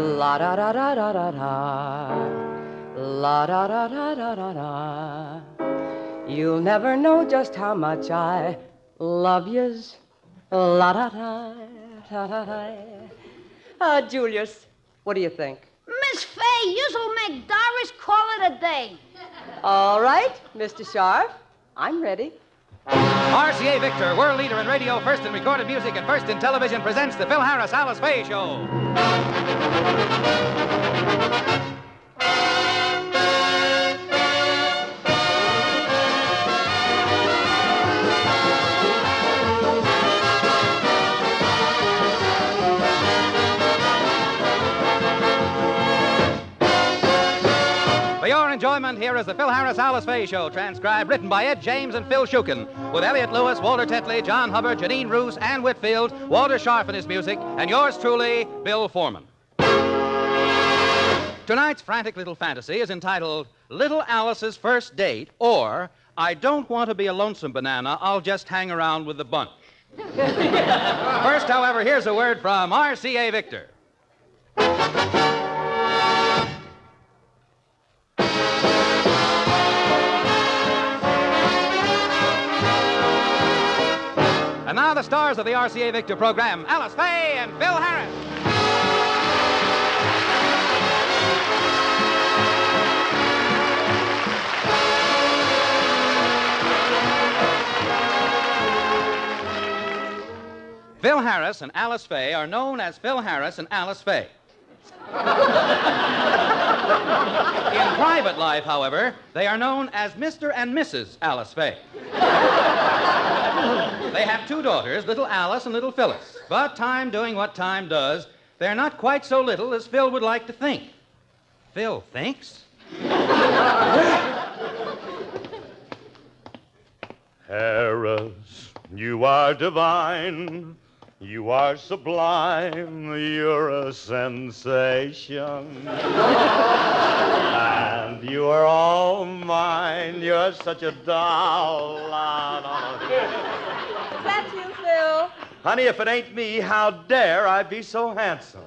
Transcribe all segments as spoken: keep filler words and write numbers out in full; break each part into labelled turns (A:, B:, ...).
A: La da da da da da da. La da da da da da da. You'll never know just how much I love yous. La da da da da da. Uh, Julius, what do you think?
B: Miss Fay, you'll make Doris call it a day.
A: All right, Mister Sharp, I'm ready.
C: R C A Victor, world leader in radio, first in recorded music, and first in television, presents the Phil Harris Alice Faye Show. For your enjoyment, here is the Phil Harris Alice Faye Show, transcribed, written by Ed James and Phil Shukin, with Elliot Lewis, Walter Tetley, John Hubbard, Janine Roos, Ann Whitfield, Walter Scharf in his music, and yours truly, Bill Foreman. Tonight's frantic little fantasy is entitled Little Alice's First Date, or I Don't Want to Be a Lonesome Banana, I'll Just Hang Around with the Bunch. First, however, here's a word from R C A Victor. And now the stars of the R C A Victor program, Alice Faye and Phil Harris. Phil Harris and Alice Faye are known as Phil Harris and Alice Faye. In private life, however, they are known as Mister and Missus Alice Faye. They have two daughters, little Alice and little Phyllis. But time doing what time does, they're not quite so little as Phil would like to think. Phil thinks?
D: Harris, you are divine. You are sublime. You're a sensation. And you are all mine. You're such a doll.
A: Is that you, Phil?
D: Honey, if it ain't me, how dare I be so handsome?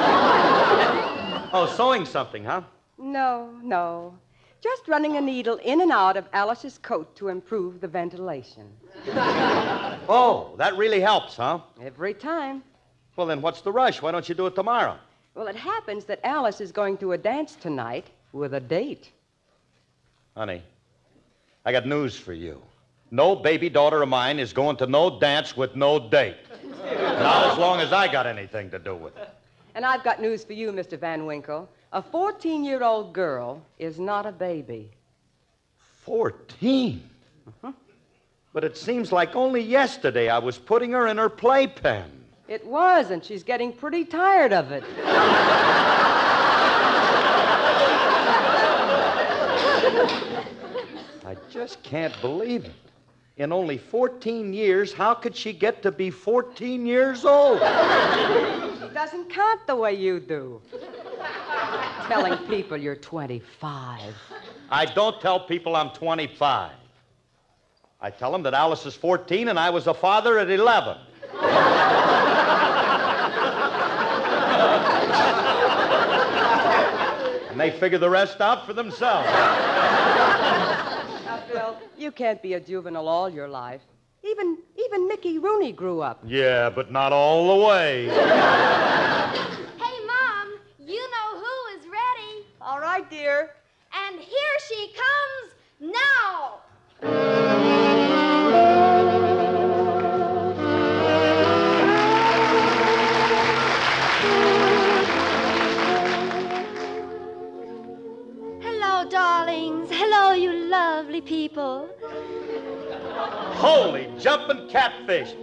D: Oh, sewing something, huh?
A: No, no. Just running a needle in and out of Alice's coat to improve the ventilation.
D: Oh, that really helps, huh?
A: Every time.
D: Well, then what's the rush? Why don't you do it tomorrow?
A: Well, it happens that Alice is going to a dance tonight with a date.
D: Honey, I got news for you. No baby daughter of mine is going to no dance with no date. Not as long as I got anything to do with it.
A: And I've got news for you, Mister Van Winkle. A fourteen-year-old girl is not a baby.
D: Fourteen?
A: Uh-huh.
D: But it seems like only yesterday I was putting her in her playpen.
A: It was, and she's getting pretty tired of it.
D: I just can't believe it. In only fourteen years, how could she get to be fourteen years old?
A: She doesn't count the way you do. Telling people you're twenty-five.
D: I don't tell people I'm twenty-five. I tell them that Alice is fourteen and I was a father at eleven. And they figure the rest out for themselves.
A: Now, Phil, you can't be a juvenile all your life. Even, even Mickey Rooney grew up.
D: Yeah, but not all the way.
B: Hey, Mom, you know who is ready.
A: All right, dear.
B: And here she comes now. Hello, darlings. Hello, you lovely people.
D: Holy jumping catfish.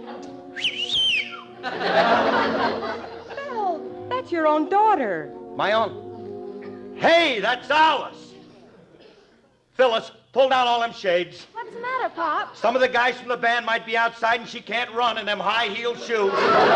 A: Phil, that's your own daughter.
D: My own. Hey, that's Alice. Phyllis, pull down all them shades.
B: What's the matter, Pop?
D: Some of the guys from the band might be outside and she can't run in them high-heeled shoes.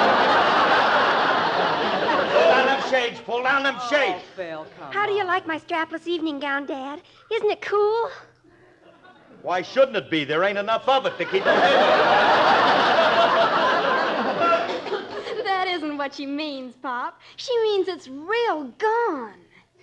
D: Pull down them shades. Pull down them shades.
A: Oh, Phil, come
B: How do you
A: on.
B: like my strapless evening gown, Dad? Isn't it cool?
D: Why shouldn't it be? There ain't enough of it to keep them in.
B: That isn't what what she means, Pop. She means it's real gone.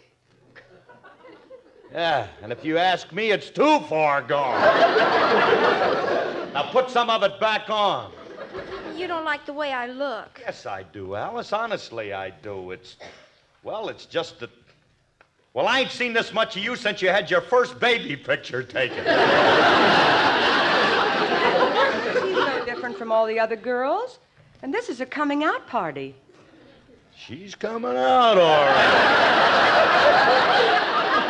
D: Yeah, and if you ask me, it's too far gone. Now put some of it back on.
B: You don't like the way I look.
D: Yes, I do, Alice. Honestly, I do. It's, well, it's just that, well, I ain't seen this much of you since you had your first baby picture taken.
A: She's no different from all the other girls. And this is a coming out party.
D: She's coming out, all right.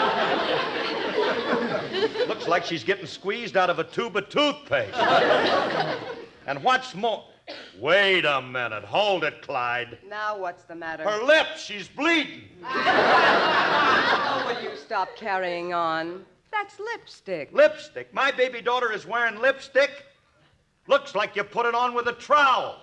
D: Looks like she's getting squeezed out of a tube of toothpaste. And what's more... Wait a minute. Hold it, Clyde.
A: Now what's the matter?
D: Her lips. She's bleeding.
A: Oh, will you stop carrying on? That's lipstick.
D: Lipstick? My baby daughter is wearing lipstick? Looks like you put it on with a trowel.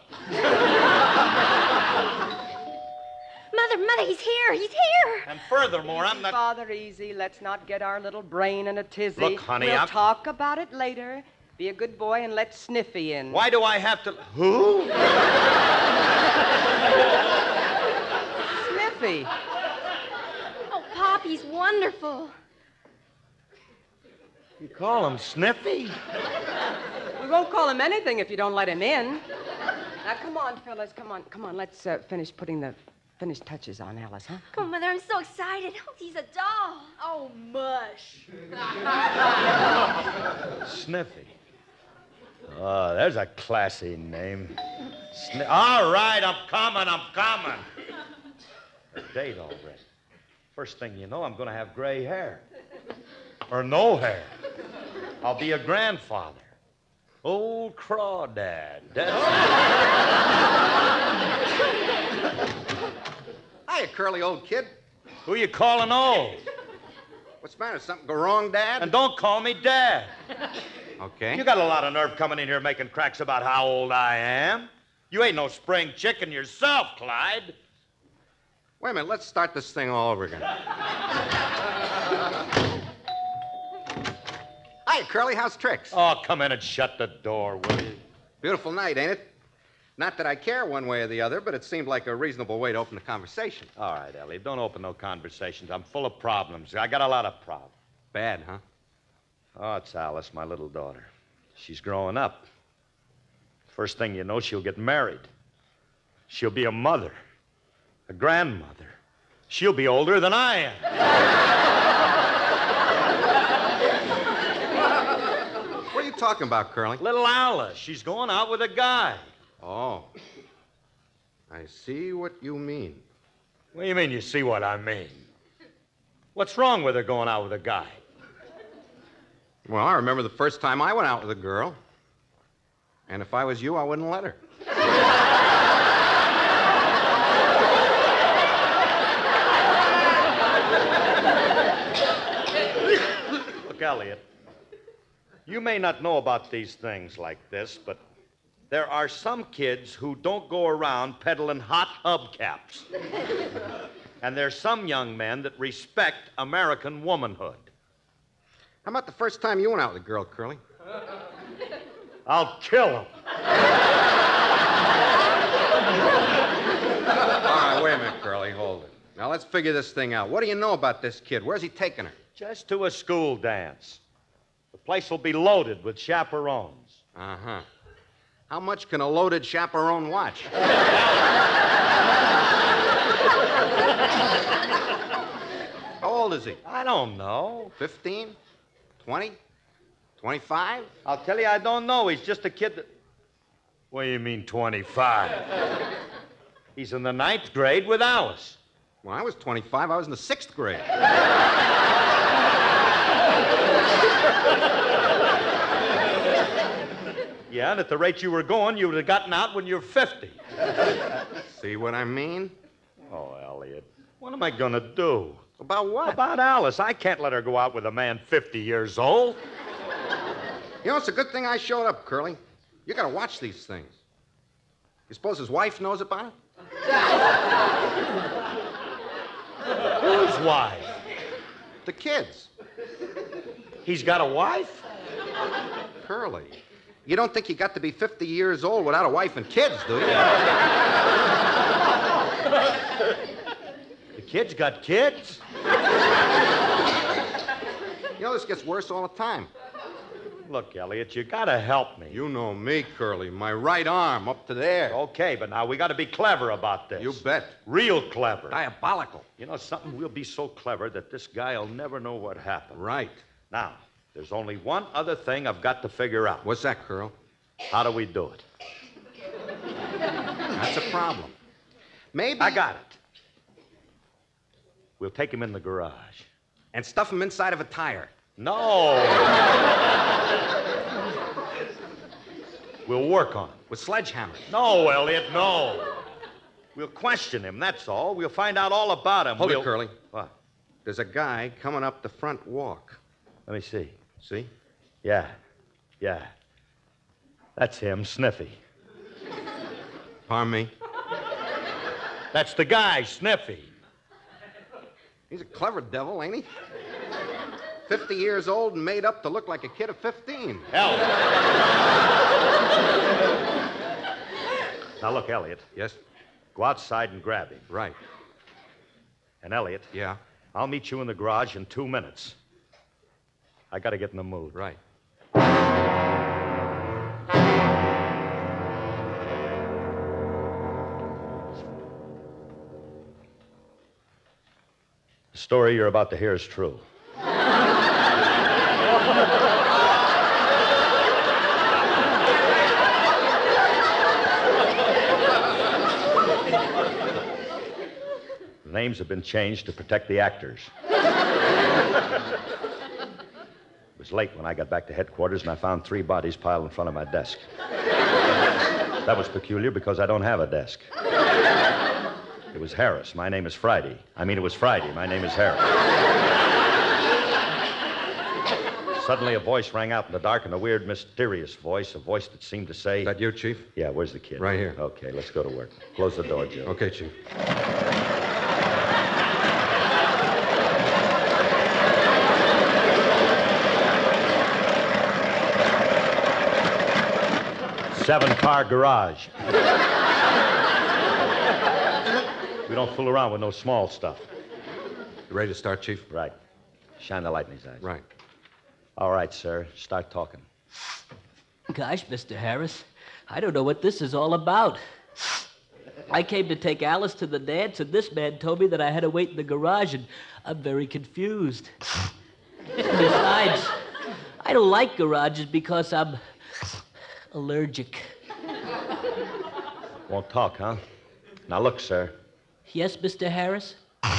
B: Mother, Mother, he's here. He's here.
D: And furthermore, I'm not...
A: Father, easy. Let's not get our little brain in a tizzy.
D: Look, honey,
A: we'll
D: I'm...
A: talk about it later. Be a good boy and let Sniffy in.
D: Why do I have to... Who?
A: Sniffy.
B: Oh, Pop, he's wonderful.
D: You call him Sniffy?
A: We won't call him anything if you don't let him in. Now, come on, fellas. Come on. Come on. Let's uh, finish putting the finish touches on Alice, huh?
B: Come on, Mother, I'm so excited. Oh, he's a doll. Oh, mush.
D: Sniffy. Oh, there's a classy name. Sni- All right, I'm coming, I'm coming. A date already. First thing you know, I'm going to have gray hair. Or no hair. I'll be a grandfather. Old crawdad. That's...
E: Hiya, curly old kid.
D: Who you calling old?
E: What's the matter? Something go wrong, Dad?
D: And don't call me Dad.
E: Okay.
D: You got a lot of nerve coming in here making cracks about how old I am. You ain't no spring chicken yourself, Clyde.
E: Wait a minute. Let's start this thing all over again. Hiya, Curly. How's tricks?
D: Oh, come in and shut the door, will you?
E: Beautiful night, ain't it? Not that I care one way or the other, but it seemed like a reasonable way to open the conversation.
D: All right, Elliot, don't open no conversations. I'm full of problems. I got a lot of problems.
E: Bad, huh?
D: Oh, it's Alice, my little daughter. She's growing up. First thing you know, she'll get married. She'll be a mother, a grandmother. She'll be older than I am.
E: What are you talking about, Curly?
D: Little Alice, she's going out with a guy.
E: Oh. I see what you mean.
D: What do you mean you see what I mean? What's wrong with her going out with a guy?
E: Well, I remember the first time I went out with a girl. And if I was you, I wouldn't let her.
D: Look, Elliot, you may not know about these things like this, but there are some kids who don't go around peddling hot hubcaps. And there's some young men that respect American womanhood.
E: How about the first time you went out with a girl, Curly?
D: I'll kill him.
E: All right, wait a minute, Curly. Hold it. Now, let's figure this thing out. What do you know about this kid? Where's he taking her?
D: Just to a school dance. The place will be loaded with chaperones.
E: Uh-huh. How much can a loaded chaperone watch? How old is he?
D: I don't know.
E: Fifteen? Twenty? Twenty-five?
D: I'll tell you, I don't know. He's just a kid that... What do you mean, twenty-five? He's in the ninth grade with Alice.
E: When I was twenty-five, I was in the sixth grade.
D: Yeah, and at the rate you were going, you would have gotten out when you were fifty.
E: See what I mean?
D: Oh, Elliot, what am I going to do?
E: About what?
D: About Alice. I can't let her go out with a man fifty years old.
E: You know, it's a good thing I showed up, Curly. You gotta watch these things. You suppose his wife knows about it?
D: Whose wife?
E: The kids.
D: He's got a wife?
E: Curly. You don't think you got to be fifty years old without a wife and kids, do you?
D: The kid's got kids?
E: You know, this gets worse all the time.
D: Look, Elliot, you gotta help me.
E: You know me, Curly. My right arm up to there.
D: Okay, but now we gotta be clever about this.
E: You bet.
D: Real clever.
E: Diabolical.
D: You know something? We'll be so clever that this guy'll never know what happened.
E: Right.
D: Now, there's only one other thing I've got to figure out.
E: What's that, Curl?
D: How do we do it?
E: That's a problem. Maybe...
D: I got it. We'll take him in the garage.
E: And stuff him inside of a tire.
D: No. We'll work on him.
E: With sledgehammers.
D: No, Elliot, no. We'll question him, that's all. We'll find out all about him.
E: Hold
D: we'll...
E: it, Curly.
D: What?
E: There's a guy coming up the front walk.
D: Let me see.
E: See?
D: Yeah. Yeah. That's him, Sniffy.
E: Pardon me?
D: That's the guy, Sniffy.
E: He's a clever devil, ain't he? Fifty years old and made up to look like a kid of fifteen.
D: Hell. Now, look, Elliot.
E: Yes?
D: Go outside and grab him.
E: Right.
D: And, Elliot.
E: Yeah?
D: I'll meet you in the garage in two minutes. I gotta get in the mood.
E: Right.
D: The story you're about to hear is true. The names have been changed to protect the actors. It was late when I got back to headquarters and I found three bodies piled in front of my desk. That was peculiar because I don't have a desk. It was Harris. My name is Friday. I mean, it was Friday. My name is Harris. Suddenly, a voice rang out in the dark, and a weird, mysterious voice, a voice that seemed to say...
E: Is that you, Chief?
D: Yeah, where's the kid?
E: Right here.
D: Okay, let's go to work. Close the door, Joe.
E: Okay, Chief.
D: Seven-car garage. We don't fool around with no small stuff.
E: You ready to start, Chief?
D: Right. Shine the light in his eyes.
E: Right.
D: All right, sir. Start talking.
F: Gosh, Mister Harris, I don't know what this is all about. I came to take Alice to the dance, and this man told me that I had to wait in the garage, and I'm very confused. Besides, I don't like garages because I'm allergic.
D: Won't talk, huh? Now, look, sir.
F: Yes, Mister Harris?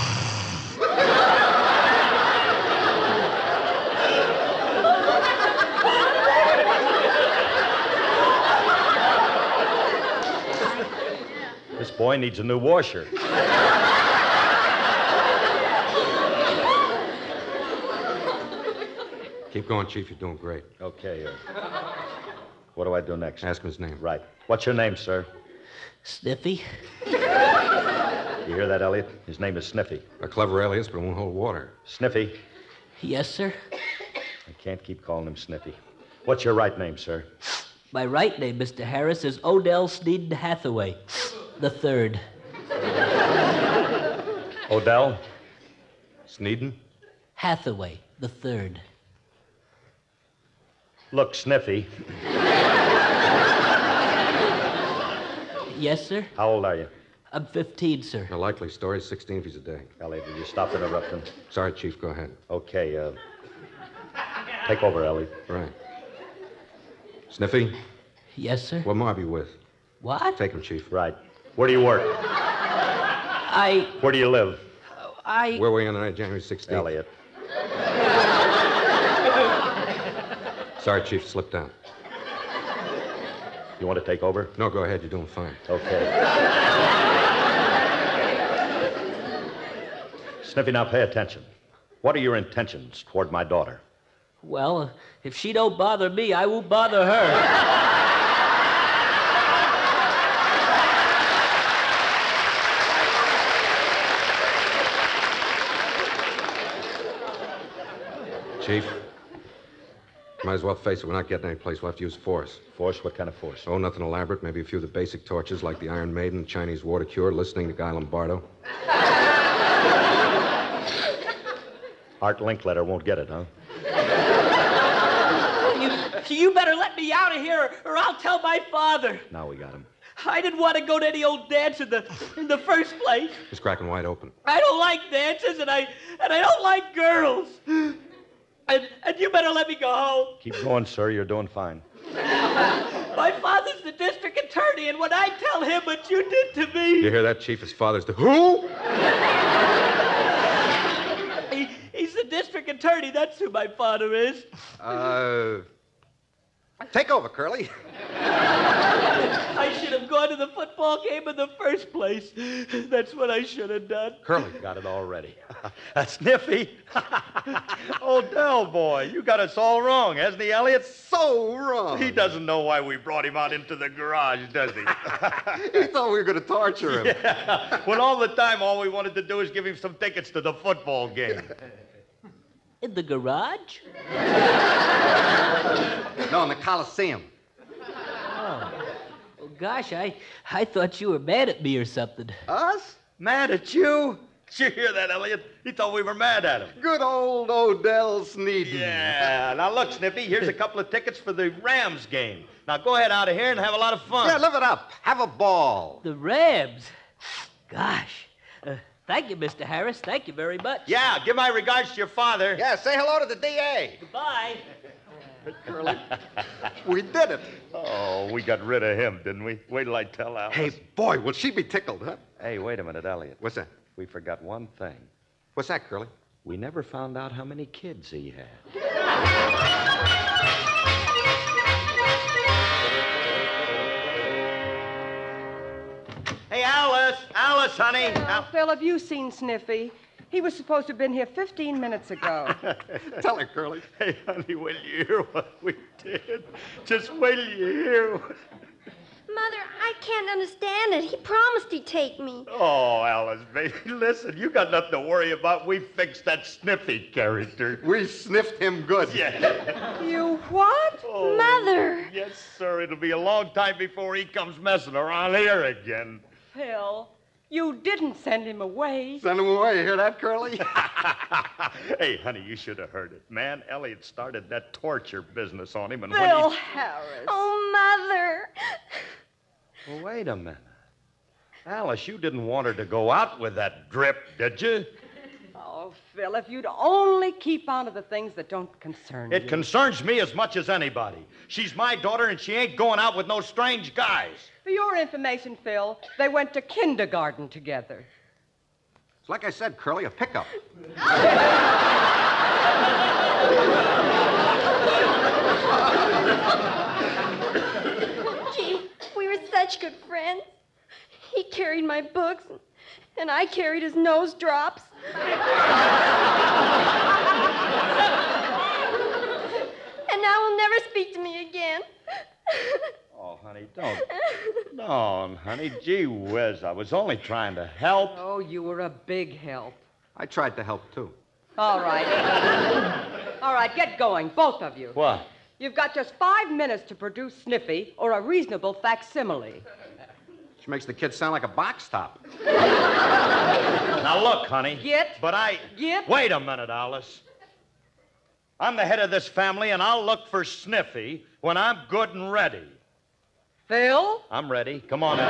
D: This boy needs a new washer.
E: Keep going, Chief. You're doing great.
D: Okay, uh, what do I do next?
E: Ask him his name.
D: Right. What's your name, sir?
F: Sniffy?
D: You hear that, Elliot? His name is Sniffy.
E: A clever alias, but it won't hold water.
D: Sniffy.
F: Yes, sir?
D: I can't keep calling him Sniffy. What's your right name, sir?
F: My right name, Mister Harris, is Odell Sneeden Hathaway, the third.
D: Odell?
E: Sneeden?
F: Hathaway, the third.
D: Look, Sniffy.
F: Yes, sir?
D: How old are you?
F: I'm fifteen, sir.
E: A likely story. Sixteen if he's a day.
D: Elliot, will you stop interrupting?
E: Sorry, Chief. Go ahead.
D: Okay, uh... take over, Elliot.
E: Right. Sniffy,
F: Yes, sir?
E: what mob you with?
F: What?
E: Take him, Chief.
D: Right. Where do you work?
F: I...
D: Where do you live?
F: I...
E: Where were you on the night of January sixteenth?
D: Elliot.
E: Sorry, Chief. Slipped down.
D: You want to take over?
E: No, go ahead. You're doing fine.
D: Okay. Sniffy, now pay attention. What are your intentions toward my daughter?
F: Well, uh, if she don't bother me, I won't bother her.
E: Chief, Might as well face it. We're not getting any place. We'll have to use force.
D: Force? What kind of force?
E: Oh, nothing elaborate. Maybe a few of the basic tortures like the Iron Maiden, Chinese water cure, listening to Guy Lombardo.
D: Art Linkletter won't get it, huh?
F: You, you better let me out of here, or I'll tell my father.
D: Now we got him.
F: I didn't want to go to any old dance in the in the first place.
E: He's cracking wide open.
F: I don't like dances, and I and I don't like girls. And, and you better let me go home.
D: Keep going, sir. You're doing fine.
F: My father's the district attorney, and when I tell him what you did to me...
E: You hear that, Chief? His father's the... Who?
F: He, he's the district attorney. That's who my father is.
E: Uh... Take over, Curly.
F: I should have gone to the football game in the first place. That's what I should have done.
E: Curly.
D: Got it already. Sniffy. Odell, boy, you got us all wrong, hasn't he, Elliot?
E: So wrong.
D: He doesn't know why we brought him out into the garage, does he?
E: He thought we were going to torture him.
D: Yeah. When all the time, all we wanted to do is give him some tickets to the football game.
F: In the garage?
E: No, in the Coliseum.
F: Oh. Well, gosh, I, I thought you were mad at me or something.
E: Us?
D: Mad at you? Did you hear that, Elliot? He thought we were mad at him.
E: Good old Odell Sneeden.
D: Yeah. Now, look, Snippy, here's a couple of tickets for the Rams game. Now, go ahead out of here and have a lot of fun.
E: Yeah, live it up. Have a ball.
F: The Rams? Gosh. Uh, thank you, Mister Harris. Thank you very much.
D: Yeah, give my regards to your father.
E: Yeah, say hello to the D A.
F: Goodbye.
E: Curly, we did it.
D: Oh, we got rid of him, didn't we? Wait till I tell Alice.
E: Hey, boy, will she be tickled, huh?
D: Hey, wait a minute, Elliot.
E: What's that?
D: We forgot one thing.
E: What's that, Curly?
D: We never found out how many kids he had. Hey, Alice! Alice, honey!
A: Now, Phil, have you seen Sniffy? He was supposed to have been here fifteen minutes ago.
E: Tell her, Curly.
D: Hey, honey, will you hear what we did? Just wait till you hear what...
B: Mother, I can't understand it. He promised he'd take me.
D: Oh, Alice, baby, listen, you got nothing to worry about. We fixed that Sniffy character.
E: We sniffed him good.
D: Yeah.
A: You what?
D: Oh,
B: Mother.
D: Yes, sir. It'll be a long time before he comes messing around here again.
A: Phil, you didn't send him away.
E: Send him away. You hear that, Curly?
D: Hey, honey, you should have heard it. Man, Elliot started that torture business on him, and
A: Phil
D: when he...
A: Harris.
B: Oh, Mother.
D: Well, wait a minute. Alice, you didn't want her to go out with that drip, did you?
A: Oh, Phil, if you'd only keep on to the things that don't concern
D: It
A: you.
D: concerns me as much as anybody. She's my daughter, and she ain't going out with no strange guys.
A: For your information, Phil, they went to kindergarten together.
E: It's like I said, Curly, a pickup.
B: Gee, we were such good friends. He carried my books, and I carried his nose drops. And now he'll never speak to me again.
D: Oh, honey, don't. Don't, honey. Gee whiz, I was only trying to help.
A: Oh, you were a big help.
E: I tried to help, too.
A: All right. All right, get going, both of you.
D: What?
A: You've got just five minutes to produce Sniffy or a reasonable facsimile.
E: She makes the kid sound like a box top.
D: Now, look, honey.
A: Get.
D: But I...
A: Get.
D: Wait a minute, Alice. I'm the head of this family, and I'll look for Sniffy when I'm good and ready.
A: Phil?
D: I'm ready. Come on in.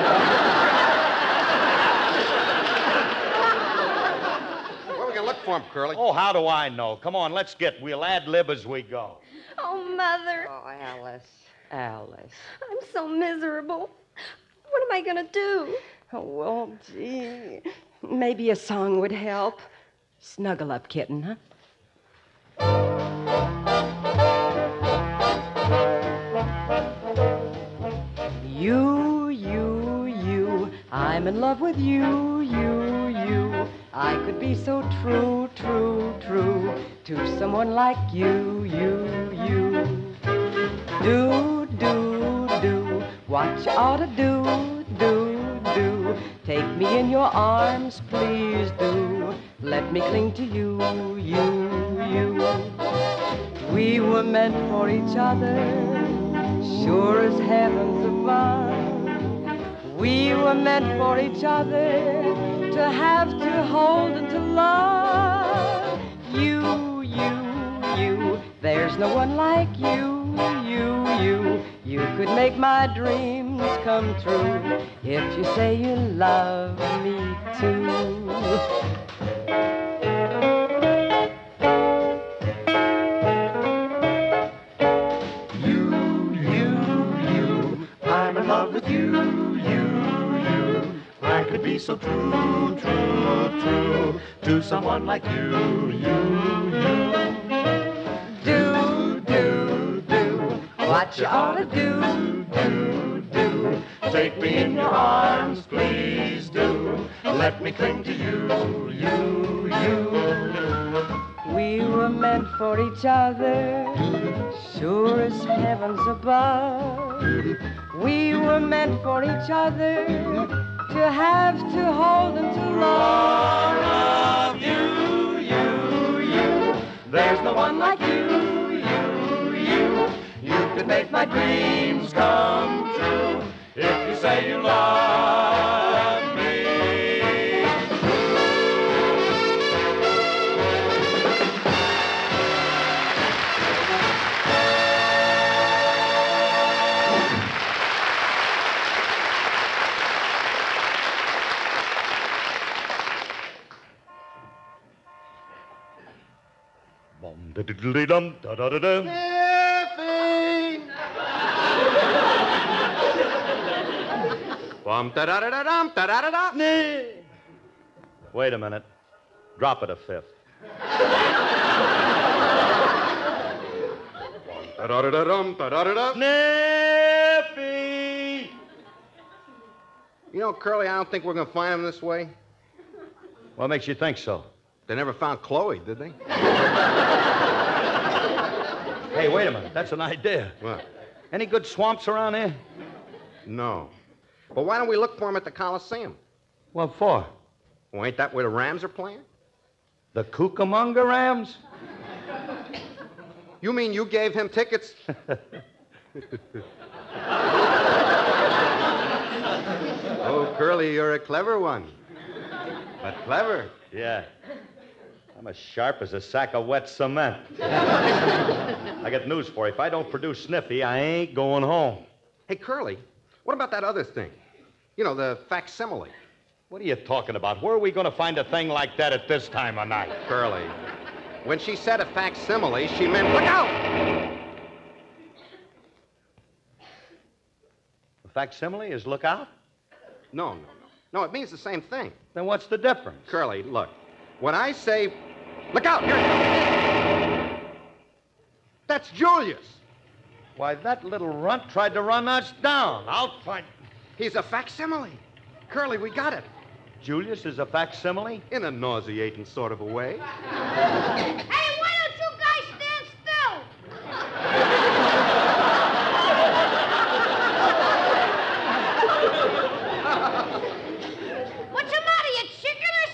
E: Where are we going to look for him, Curly?
D: Oh, how do I know? Come on, let's get. We'll ad-lib as we go.
B: Oh, Mother.
A: Oh, Alice. Alice.
B: I'm so miserable. What am I going to do?
A: Oh, well, gee. Maybe a song would help. Snuggle up, kitten, huh? You, you, you, I'm in love with you, you, you. I could be so true, true, true to someone like you, you, you. Do, do, do what you ought to do, do, do. Take me in your arms, please do. Let me cling to you, you, you. We were meant for each other, sure as heavens above. We were meant for each other, to have, to hold, and to love. You, you, you, there's no one like you, you, you. You could make my dreams come true if you say you love me too.
G: So true, true, true to someone like you, you, you.
A: Do, do, do what you ought to do, do, do.
G: Take me in your arms, please do. Let me cling to you, you, you.
A: We were meant for each other, sure as heavens above. We were meant for each other, to have, to hold, and to love.
G: Love you, you, you. There's no one like you, you, you. You could make my dreams come true if you say you love me. Dum da da da da.
E: Sniffy! Bum da da da da dum da da da da.
D: Wait a minute. Drop it a fifth.
E: Da da da da dum da da da da.
D: Sniffy!
E: You know, Curly, I don't think we're going to find him this way.
D: What makes you think so?
E: They never found Chloe, did they?
D: Hey, wait a minute. That's an idea.
E: What?
D: Any good swamps around here?
E: No. But why don't we look for him at the Coliseum?
D: What for?
E: Well, ain't that where the Rams are playing?
D: The Cucamonga Rams?
E: You mean you gave him tickets? Oh, Curly, you're a clever one. But clever.
D: Yeah. I'm as sharp as a sack of wet cement. I got news for you. If I don't produce Sniffy, I ain't going home.
E: Hey, Curly, what about that other thing? You know, the facsimile.
D: What are you talking about? Where are we going to find a thing like that at this time of night?
E: Curly, when she said a facsimile, she meant look out!
D: The facsimile is look out?
E: No, no, no. No, it means the same thing.
D: Then what's the difference?
E: Curly, look. When I say, look out, here it comes. That's Julius.
D: Why, that little runt tried to run us down. I'll find...
E: He's a facsimile. Curly, we got it.
D: Julius is a facsimile?
E: In a nauseating sort of a way.
B: Hey, why don't you guys stand still? What's the matter, you chicken or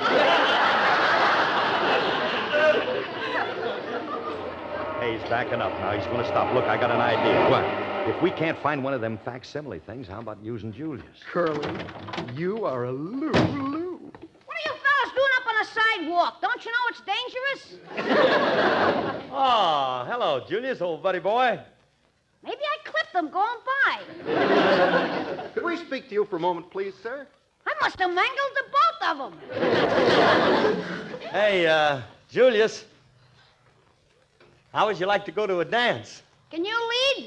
B: something?
D: Hey, he's backing up now. He's going to stop. Look, I got an idea.
E: What?
D: If we can't find one of them facsimile things, how about using Julius?
E: Curly, you are a loo-loo.
B: What are you fellas doing up on the sidewalk? Don't you know it's dangerous?
D: Oh, hello, Julius, old buddy boy.
B: Maybe I clipped them going by.
E: Could we speak to you for a moment, please, sir?
B: I must have mangled the both of them.
D: Hey, uh, Julius, how would you like to go to a dance?
B: Can you lead?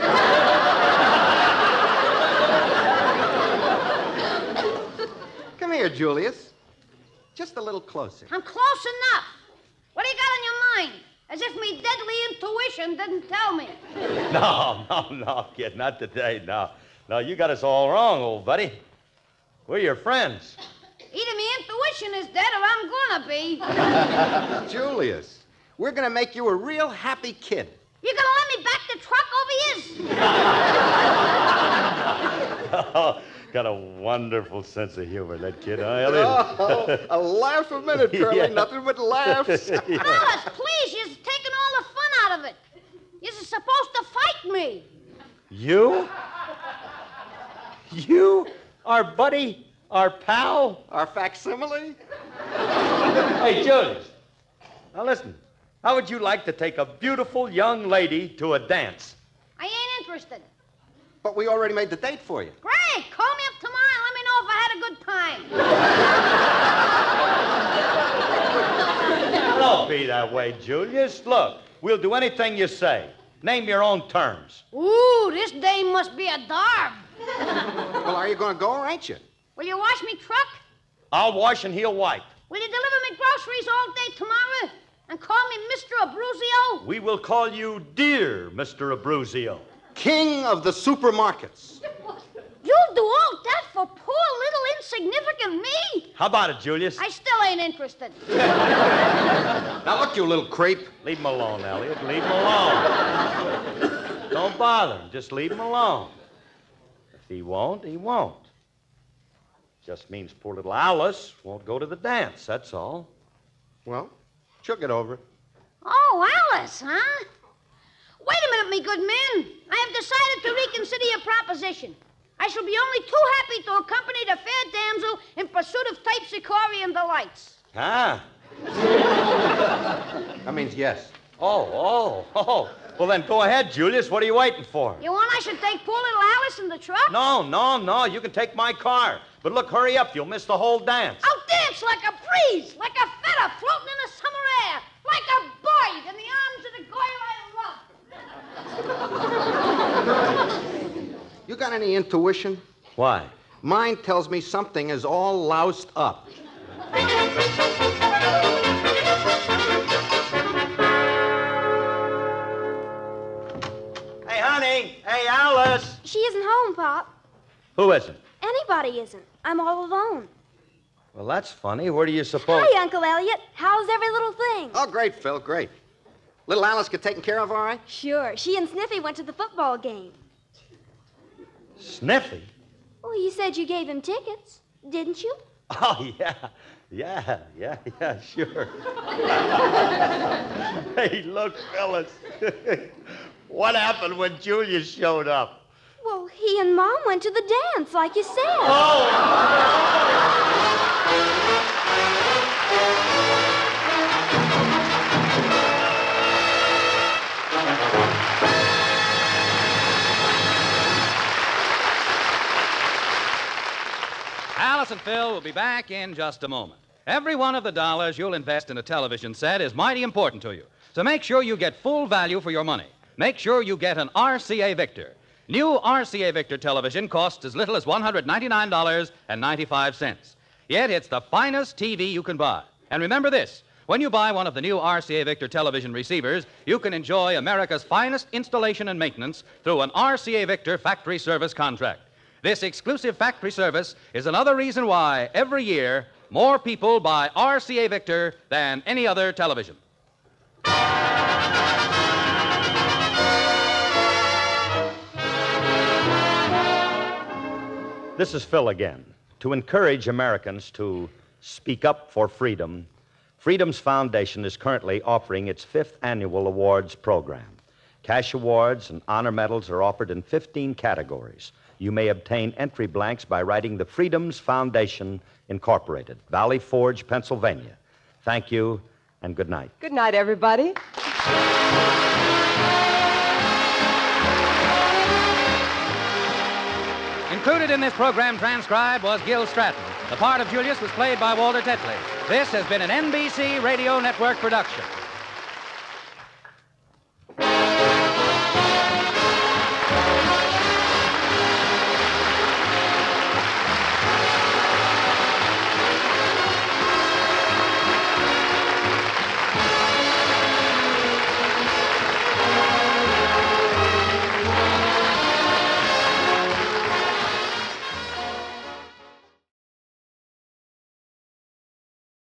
E: Come here, Julius. Just a little closer.
B: I'm close enough. What do you got on your mind? As if me deadly intuition didn't tell me.
D: No, no, no, kid, not today, no. No, you got us all wrong, old buddy. We're your friends.
B: Either me intuition is dead or I'm gonna be.
E: Julius, we're going to make you a real happy kid.
B: You gonna let me back the truck over his?
D: Oh, got a wonderful sense of humor, that kid, huh, Elliot?
E: Oh, a laugh a minute, Curly.
D: Yeah.
E: Nothing but laughs.
D: Yeah.
B: Fellas, please, you're taking all the fun out of
H: me.
D: You? You? Our buddy? Our pal?
E: Our facsimile?
D: Hey, Julius. Now listen. How would you like to take a beautiful young lady to a dance?
H: I ain't interested.
E: But we already made the date for you.
H: Great. Call me up tomorrow. Let me know if I had a good time.
D: Don't be that way, Julius. Look, we'll do anything you say. Name your own terms.
H: Ooh, this dame must be a darb.
E: Well, are you going to go or ain't you?
H: Will you wash me truck?
D: I'll wash and he'll wipe.
H: Will you deliver me groceries all day tomorrow? And call me Mister Abruzio?
D: We will call you Dear Mister Abruzio.
E: King of the supermarkets.
H: You'll do all that for poor little insignificant me?
D: How about it, Julius?
H: I still ain't interested.
E: Now, look, you little creep.
D: Leave him alone, Elliot. Leave him alone. Don't bother him. Just leave him alone. If he won't, he won't. Just means poor little Alice won't go to the dance, that's all.
E: Well, she'll get over it.
H: Oh, Alice, huh? Wait a minute, me good man. I have decided to reconsider your proposition. I shall be only too happy to accompany the fair damsel in pursuit of Terpsichorean delights.
D: Ah.
E: That means yes.
D: Oh, oh, oh. Well, then go ahead, Julius. What are you waiting for?
H: You want I should take poor little Alice in the truck?
D: No, no, no. You can take my car. But look, hurry up. You'll miss the whole dance.
H: I'll dance like a breeze, like a feather floating in the summer air, like a bird in the arms of the girl I love.
E: You got any intuition?
D: Why?
E: Mine tells me something is all loused up.
D: Hey, honey. Hey, Alice.
B: She isn't home, Pop.
D: Who isn't?
B: Anybody isn't. I'm all alone.
D: Well, that's funny. Where do you suppose?
B: Hi, Uncle Elliot. How's every little thing?
E: Oh, great, Phil, great. Little Alice get taken care of all right?
B: Sure. She and Sniffy went to the football game.
D: Sniffy?
B: Well, you said you gave him tickets, didn't you?
D: Oh, yeah. Yeah, yeah, yeah, sure. Hey, look, fellas. What happened when Julius showed up?
B: Well, he and Mom went to the dance, like you said.
D: Oh!
C: Alice and Phil will be back in just a moment. Every one of the dollars you'll invest in a television set is mighty important to you. So make sure you get full value for your money. Make sure you get an R C A Victor. New R C A Victor television costs as little as one hundred ninety-nine dollars and ninety-five cents. Yet it's the finest T V you can buy. And remember this, when you buy one of the new R C A Victor television receivers, you can enjoy America's finest installation and maintenance through an R C A Victor factory service contract. This exclusive factory service is another reason why, every year, more people buy R C A Victor than any other television.
D: This is Phil again. To encourage Americans to speak up for freedom, Freedom's Foundation is currently offering its fifth annual awards program. Cash awards and honor medals are offered in fifteen categories. You may obtain entry blanks by writing the Freedom's Foundation, Incorporated, Valley Forge, Pennsylvania. Thank you, and good night.
A: Good night, everybody.
C: Included in this program transcribed was Gil Stratton. The part of Julius was played by Walter Tetley. This has been an N B C Radio Network production.